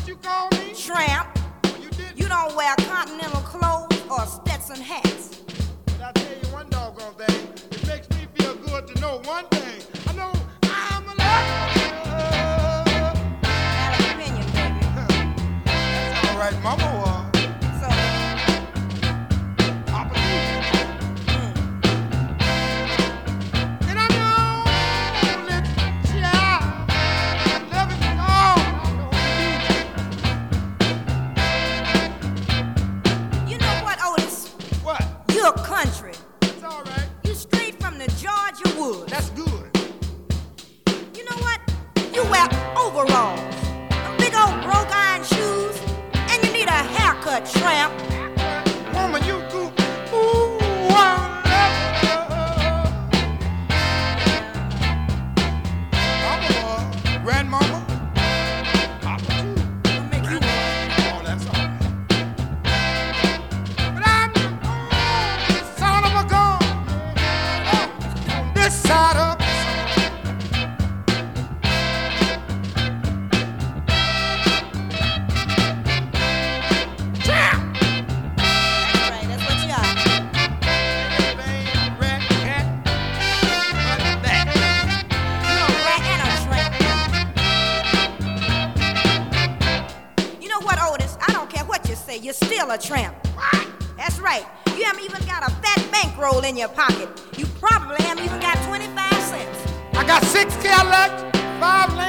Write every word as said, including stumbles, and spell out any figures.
you call me? Tramp. You did. You don't wear continental clothes or Stetson hats. But I'll tell you one doggone thing. It makes me feel good to know one thing. I know I'm a lover. Out of opinion, baby. That's all right, Mama was. So, Papa too. mm, And I'm the only child loving you all I know you. you know what, Otis? What? You're country. It's all right. You straight from the Georgia woods. That's good. You know what? You wear overalls, them big old broke iron shoes, and you need a haircut, tramp. Woman, you go. Ooh, I'm lover. Mama was. Grandmama. Papa too. I'll make you Oh, that's all right. But I'm the only son of a gun. On this side of the sun. That's right, that's what you are. Everything rat cat but that. You a rat and a tramp. You know what, Otis? I don't care what you say, you're still a tramp. What? That's right. You haven't even got a fat bankroll in your pocket. You probably haven't even got twenty-five cents. I got six Cadillacs, five Land